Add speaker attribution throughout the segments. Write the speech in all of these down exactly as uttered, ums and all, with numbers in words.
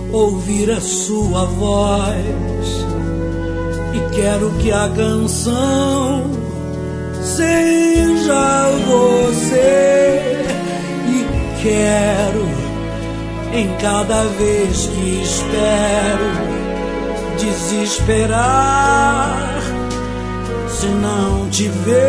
Speaker 1: ouvir a sua voz e quero que a canção seja você. E quero, em cada vez que espero, desesperar se não te ver.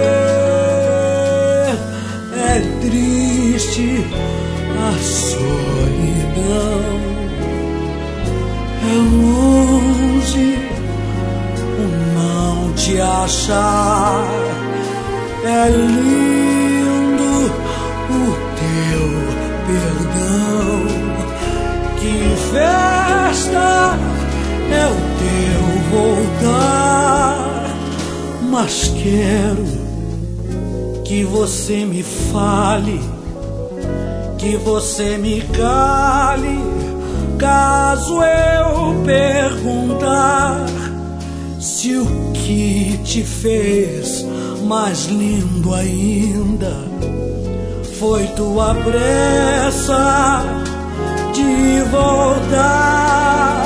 Speaker 1: É triste a solidão, é longe o não te achar, é lindo o teu perdão. Que festa é o teu voltar, mas quero que você me fale, que você me cale, caso eu perguntar se o que te fez mais lindo ainda foi tua pressa de voltar.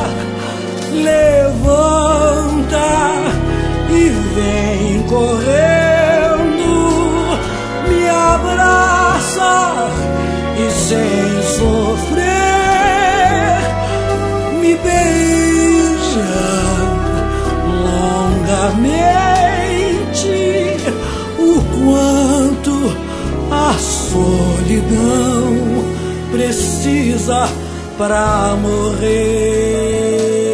Speaker 1: Levanta e vem correndo, me abraça e sem sofrer me beija longamente. O quanto a solidão precisa pra morrer.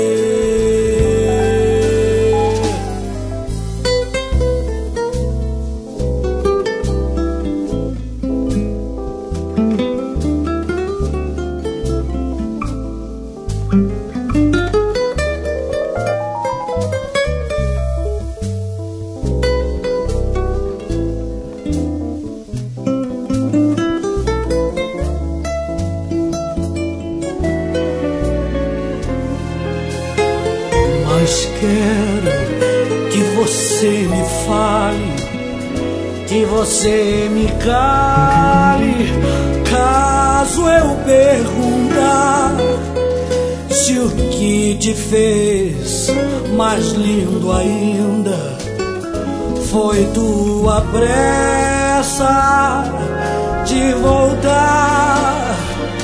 Speaker 1: Mas quero que você me fale, que você me cale, caso eu perguntar se o que te fez mais lindo ainda foi tua pressa de voltar.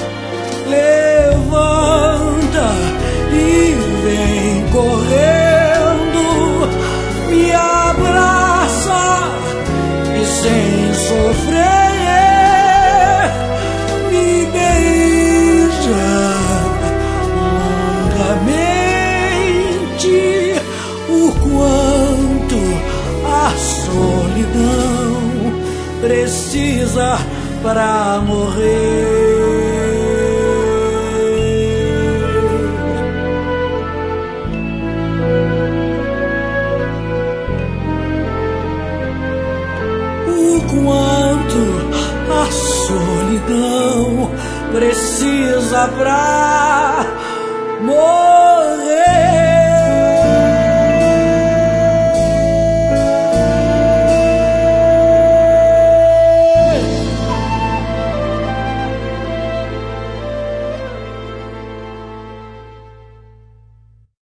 Speaker 1: Levanta e vem correndo, me abraça e sem sofrer me beija longamente. O quanto a solidão precisa pra morrer. Quanto a solidão precisa pra morrer.